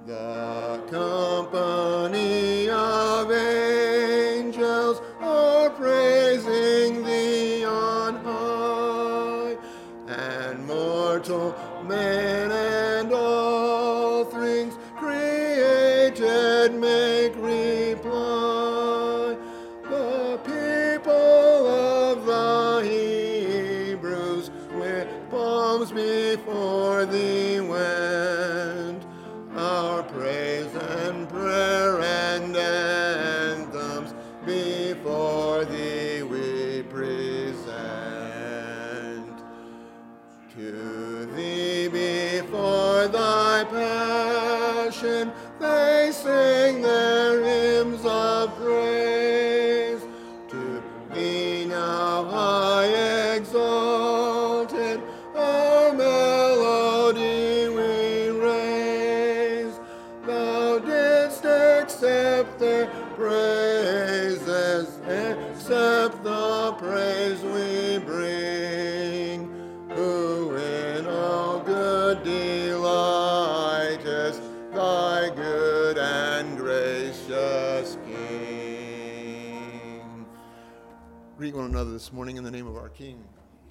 The company of angels are praising thee on high, and mortal man and all things created make reply. The people of the Hebrews with palms before thee went, our praise and prayer and anthems before thee we present. To thee before thy passion they sing their hymns of praise. To thee now high exalted our melody we raise. Thou didst accept their praises, accept the praise we bring, who in all good delightest, thy good and gracious King. Greet one another this morning in the name of our King.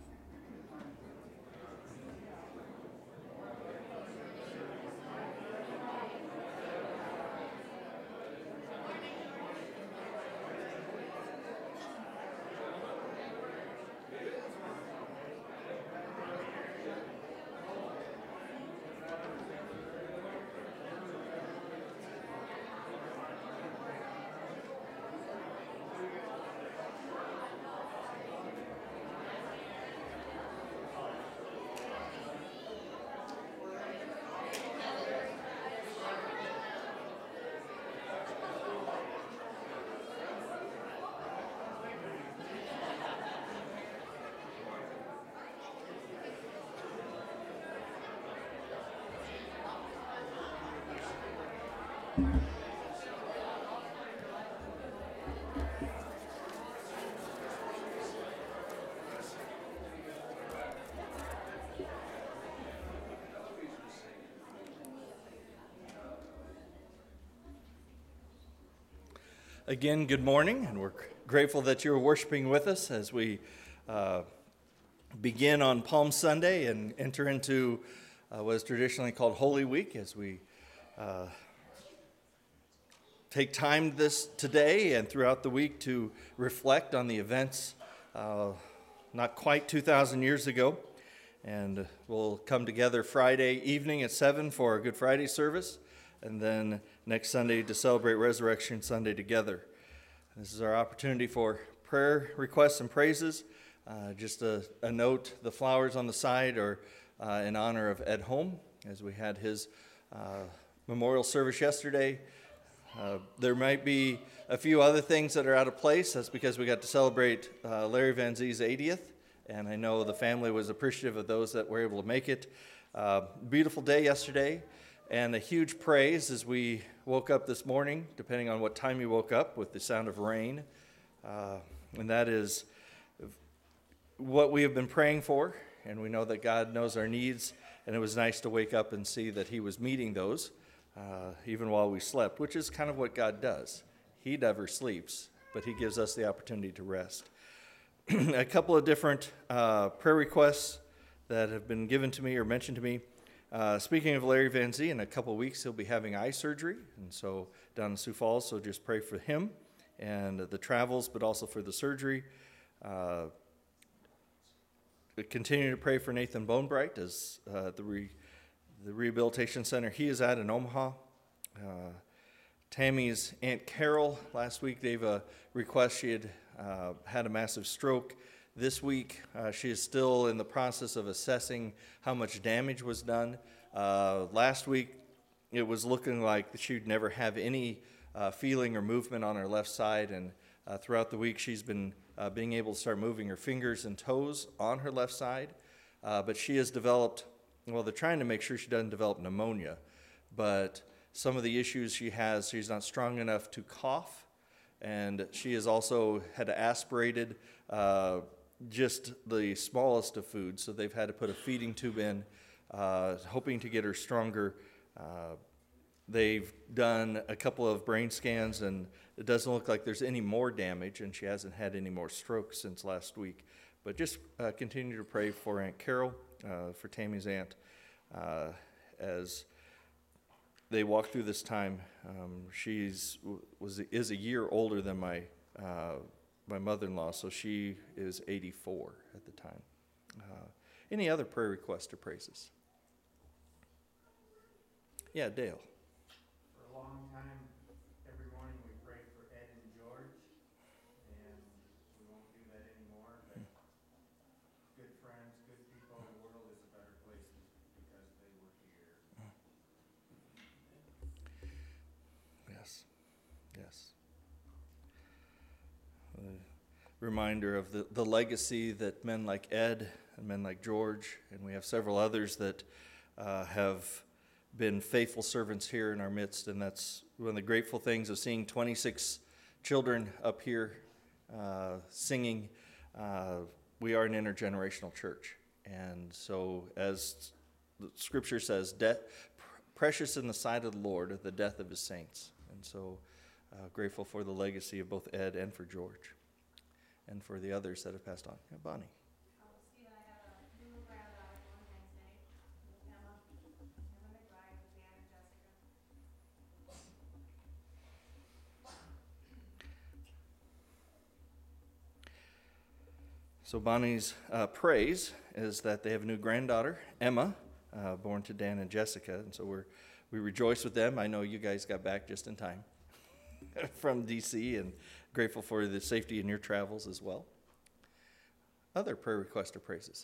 Again, good morning, and we're grateful that you're worshiping with us as we begin on Palm Sunday and enter into what is traditionally called Holy Week, as we take time today and throughout the week to reflect on the events not quite 2,000 years ago. And we'll come together Friday evening at 7 for our Good Friday service, and then next Sunday to celebrate Resurrection Sunday together. This is our opportunity for prayer requests and praises. Just a note, the flowers on the side are in honor of Ed Holm, as we had his memorial service yesterday. There might be a few other things that are out of place. That's because we got to celebrate Larry Van Zee's 80th, and I know the family was appreciative of those that were able to make it. Beautiful day yesterday. And a huge praise as we woke up this morning, depending on what time you woke up, with the sound of rain. And that is what we have been praying for, and we know that God knows our needs, and it was nice to wake up and see that he was meeting those, even while we slept, which is kind of what God does. He never sleeps, but he gives us the opportunity to rest. A couple of different prayer requests that have been given to me or mentioned to me. Speaking of Larry Van Zee, in a couple of weeks he'll be having eye surgery, and so down in Sioux Falls, so just pray for him and the travels, but also for the surgery. Continue to pray for Nathan Bonebright as the rehabilitation center he is at in Omaha. Tammy's Aunt Carol, last week gave a request. She had had a massive stroke. This week, she is still in the process of assessing how much damage was done. Last week, it was looking like she'd never have any feeling or movement on her left side, and throughout the week, she's been being able to start moving her fingers and toes on her left side. But she has developed, well, they're trying to make sure she doesn't develop pneumonia, but some of the issues she has, she's not strong enough to cough, and she has also had aspirated just the smallest of foods, so they've had to put a feeding tube in, hoping to get her stronger they've done a couple of brain scans, and it doesn't look like there's any more damage, and she hasn't had any more strokes since last week. But just continue to pray for Aunt Carol, for Tammy's aunt, as they walk through this time. She is a year older than my mother-in-law, so she is 84 at the time. Any other prayer requests or praises? Yeah, Dale. For a long time, every morning we prayed for Ed and George, and we won't do that anymore. But good friends, good people, the world is a better place because they were here. Yes, yes. Reminder of the legacy that men like Ed and men like George, and we have several others that have been faithful servants here in our midst, and that's one of the grateful things of seeing 26 children up here singing. We are an intergenerational church, and so as the scripture says, precious in the sight of the Lord are the death of his saints, and so grateful for the legacy of both Ed and for George, and for the others that have passed on. Yeah, Bonnie. Steve, I have a new granddaughter on Wednesday, Emma McBride, with Dan and Jessica. So Bonnie's praise is that they have a new granddaughter, Emma, born to Dan and Jessica, and so we rejoice with them. I know you guys got back just in time from D.C., and grateful for the safety in your travels as well. Other prayer requests or praises?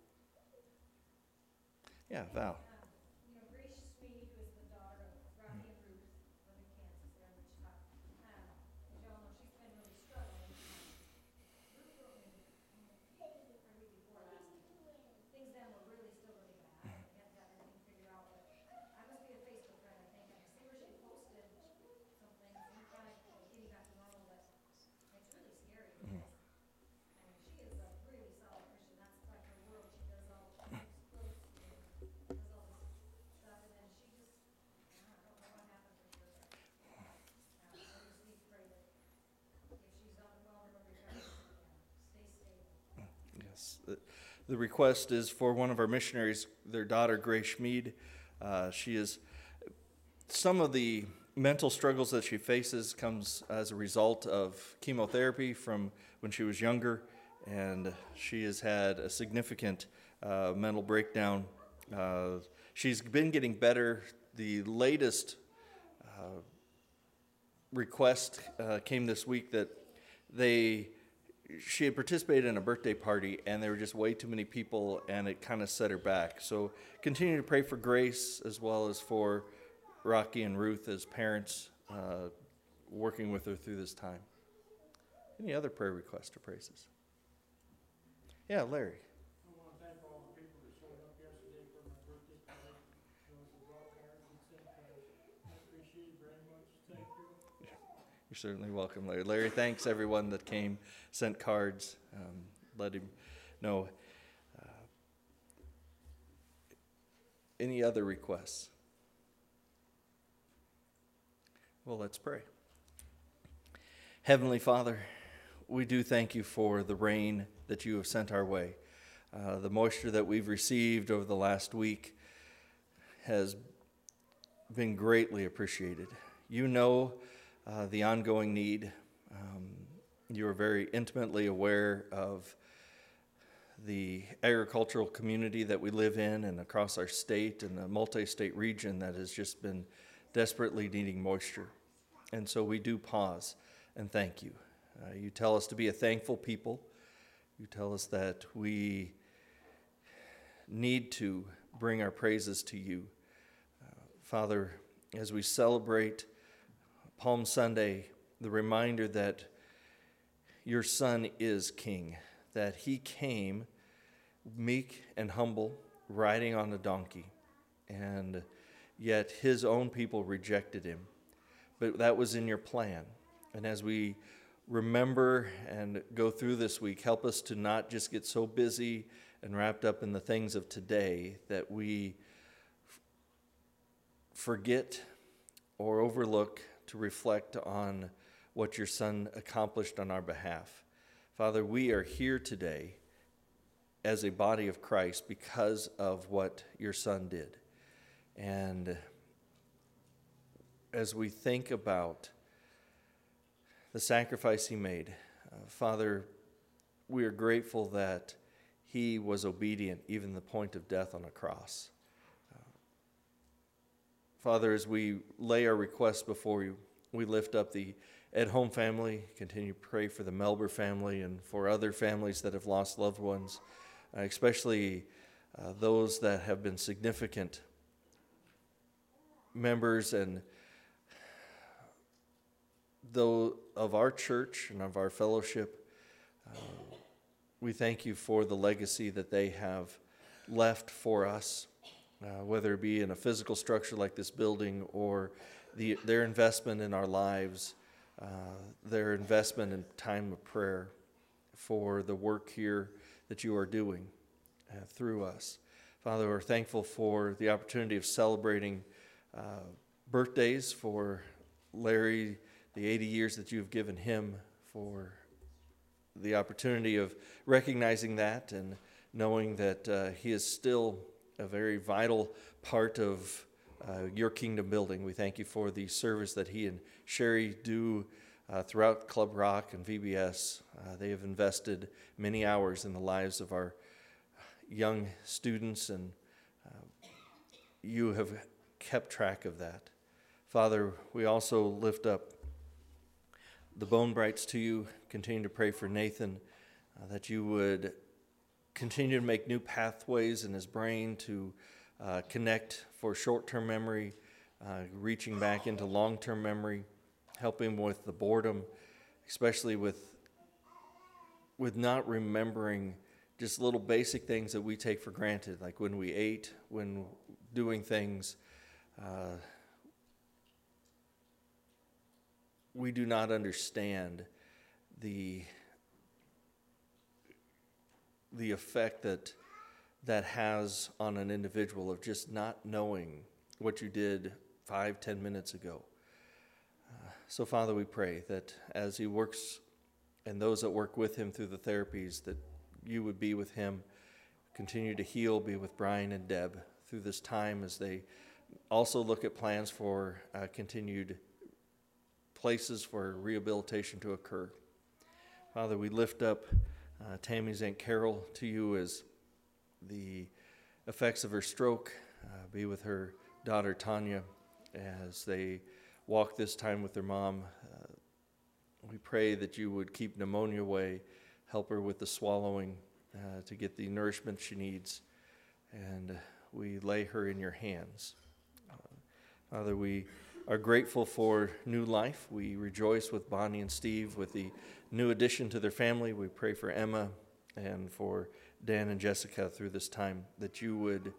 Yeah, Val. Grace Schmid was the daughter of Rocky and Ruth, live in Kansas there in Wichita. As y'all know, she's been really struggling. Ruth wrote me the week before last. Things then were really still really bad. They hadn't got everything figured out, but I must be a Facebook friend, I think. I see where she posted something, kind of getting back to normal, but it's really scary. Because, I mean, she is a really solid Christian. That's like her world. She does all she makes clothes and does all this stuff, and then she just, I don't know what happened for sure, but I just need to pray that if she's overwhelmed or recovered, stay stable. Yes. The request is for one of our missionaries, their daughter, Grace Schmid. She is, some of the mental struggles that she faces comes as a result of chemotherapy from when she was younger, and she has had a significant mental breakdown. She's been getting better. The latest request came this week that she had participated in a birthday party, and there were just way too many people, and it kind of set her back. So continue to pray for Grace as well as for Rocky and Ruth as parents, working with her through this time. Any other prayer requests or praises? Yeah, Larry. I want to thank all the people that showed up yesterday for my birthday party. Those who brought cards and sent cards. I appreciate it very much. Thank you. You're certainly welcome, Larry. Larry, thanks everyone that came, sent cards, let him know. Any other requests? Well, let's pray. Heavenly Father, we do thank you for the rain that you have sent our way. The moisture that we've received over the last week has been greatly appreciated. You know the ongoing need. You are very intimately aware of the agricultural community that we live in and across our state and the multi-state region that has just been desperately needing moisture. And so we do pause and thank you. You tell us to be a thankful people. You tell us that we need to bring our praises to you. Father, as we celebrate Palm Sunday, the reminder that your Son is King, that he came meek and humble, riding on a donkey, and yet his own people rejected him. But that was in your plan. And as we remember and go through this week, help us to not just get so busy and wrapped up in the things of today that we forget or overlook to reflect on what your Son accomplished on our behalf. Father, we are here today as a body of Christ because of what your Son did. And as we think about the sacrifice he made, Father, we are grateful that he was obedient even to the point of death on a cross. Father, as we lay our requests before you, we lift up the Ed Home family, continue to pray for the Melber family and for other families that have lost loved ones, especially those that have been significant members and though of our church and of our fellowship. We thank you for the legacy that they have left for us, whether it be in a physical structure like this building or their investment in our lives, their investment in time of prayer for the work here that you are doing through us. Father, we're thankful for the opportunity of celebrating birthdays for Larry, the 80 years that you've given him, for the opportunity of recognizing that and knowing that he is still a very vital part of your kingdom building. We thank you for the service that he and Sherry do throughout Club Rock and VBS. They have invested many hours in the lives of our young students, and you have kept track of that. Father, we also lift up the Bone Brights to you, continue to pray for Nathan, that you would continue to make new pathways in his brain to connect for short-term memory, reaching back into long-term memory, help him with the boredom, especially with not remembering just little basic things that we take for granted, like when we ate, when doing things. We do not understand the effect that has on an individual of just not knowing what you did 5-10 minutes ago. So, Father, we pray that as he works and those that work with him through the therapies, that you would be with him, continue to heal, be with Brian and Deb through this time as they also look at plans for continued places for rehabilitation to occur. Father, we lift up Tammy's Aunt Carol to you as the effects of her stroke be with her daughter Tanya as they walk this time with their mom. We pray that you would keep pneumonia away, help her with the swallowing to get the nourishment she needs, and we lay her in your hands. Father, we are grateful for new life. We rejoice with Bonnie and Steve with the new addition to their family. We pray for Emma and for Dan and Jessica through this time, that you would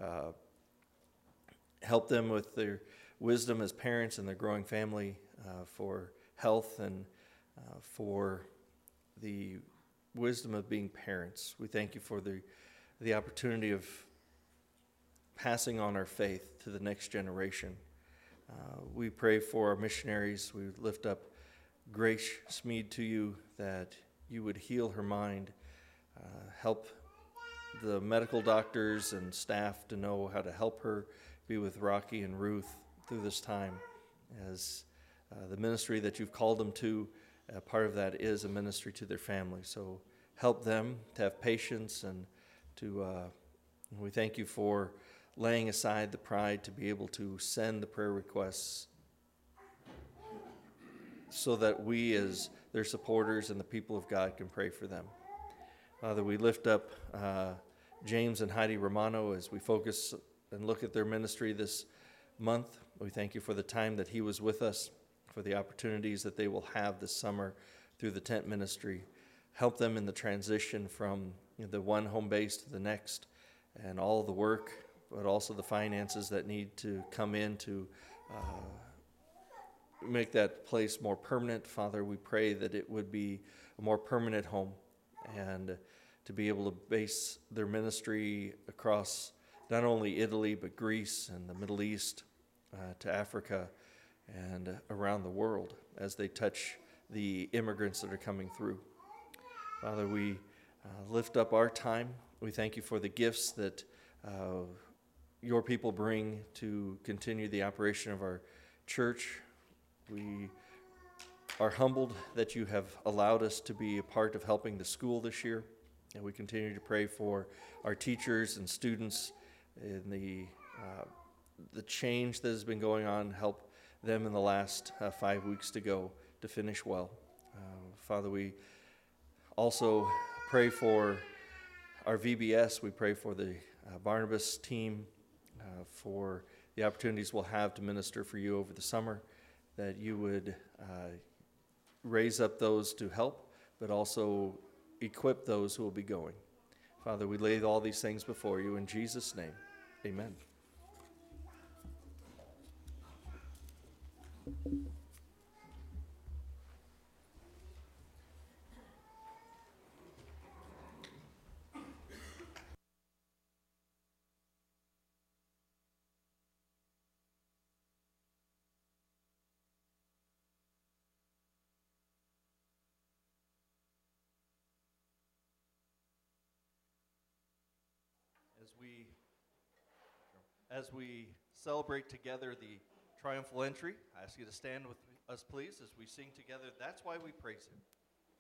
help them with their wisdom as parents and their growing family, for health and for the wisdom of being parents. We thank you for the opportunity of passing on our faith to the next generation. We pray for our missionaries. We lift up Grace Smead to you, that you would heal her mind, help the medical doctors and staff to know how to help her, be with Rocky and Ruth through this time as the ministry that you've called them to. Part of that is a ministry to their family. So help them to have patience, and we thank you for laying aside the pride to be able to send the prayer requests so that we as their supporters and the people of God can pray for them. Father, we lift up James and Heidi Romano as we focus and look at their ministry this month. We thank you for the time that he was with us, for the opportunities that they will have this summer through the tent ministry. Help them in the transition from the one home base to the next, and all the work, but also the finances that need to come in to make that place more permanent. Father, we pray that it would be a more permanent home, and to be able to base their ministry across not only Italy, but Greece and the Middle East, to Africa, and around the world as they touch the immigrants that are coming through. Father, we lift up our time. We thank you for the gifts that your people bring to continue the operation of our church. We are humbled that you have allowed us to be a part of helping the school this year, and we continue to pray for our teachers and students in the change that has been going on. Help them in the last 5 weeks to go to finish well. Father, we also pray for our VBS. We pray for the Barnabas team, for the opportunities we'll have to minister for you over the summer, that you would raise up those to help, but also equip those who will be going. Father, we lay all these things before you in Jesus' name. Amen. As we celebrate together the triumphal entry, I ask you to stand with us, please, as we sing together, "That's Why We Praise Him."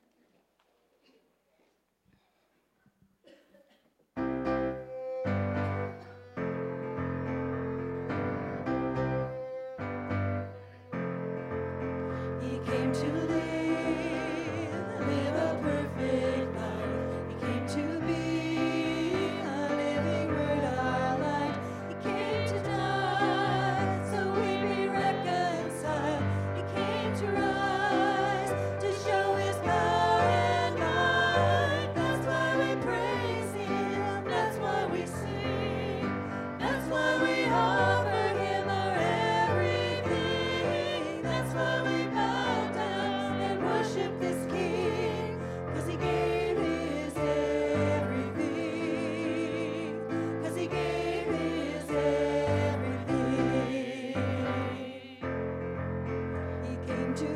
He came to live a perfect life. He came to be a living word, our light. He came to die so we'd be reconciled. He came to rise to show his power and might. That's why we praise him. That's why we sing. That's why we offer him our everything. That's why we bow down and worship this King, 'cause he gave his everything, 'cause he gave his everything. He came to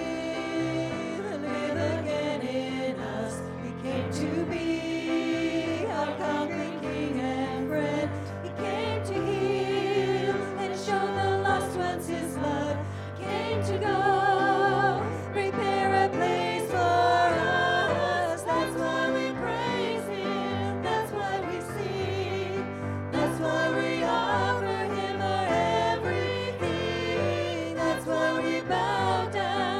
live again in us. He came to be our conquering King and friend. He came to heal and show the lost ones his love. He came to go prepare a place for us. That's why we praise him. That's why we sing. That's why we offer him our everything. That's why we bow down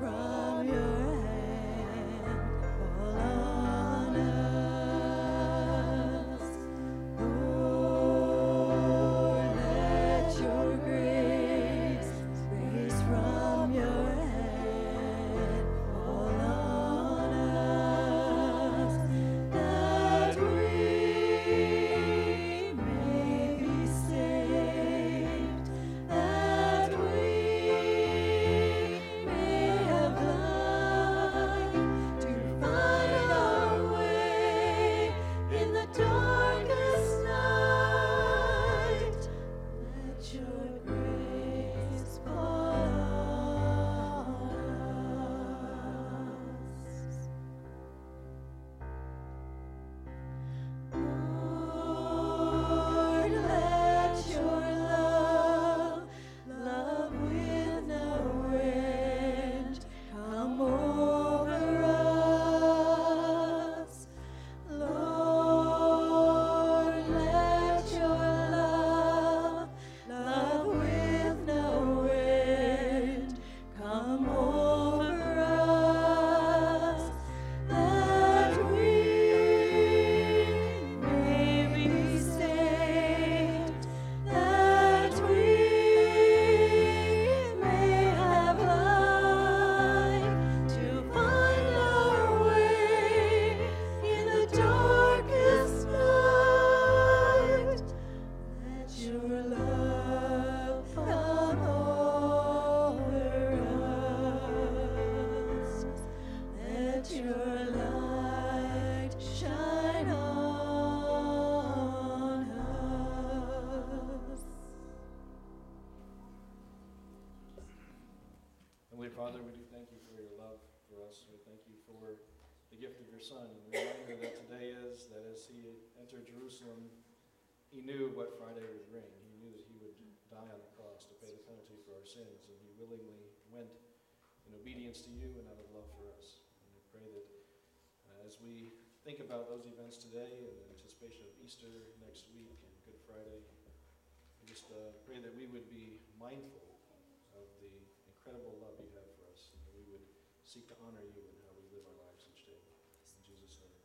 from your hand fall on us. Lord, let your grace from your hand fall on us, that we may be saved, that we may have light to find our way in the darkest night. Let your grace fall on us. Lord, let your love with no end, come over us. Lord, let your love with no end, come over us, that we may be saved, that we may have light to find our way in the darkest night. Let your love come over us. Let your light shine on us. Heavenly Father, we do thank you for your love for us. We thank you for the gift of your Son. And the reminder that today is that as he entered Jerusalem, he knew what Friday would bring. He knew that he would die on the cross to pay the penalty for our sins. And he willingly went in obedience to you and out of love for us. And we pray that as we think about those events today and in anticipation of Easter next week and Good Friday, we just pray that we would be mindful of the incredible love you have for us, and that we would seek to honor you in how we live our lives each day. In Jesus' name.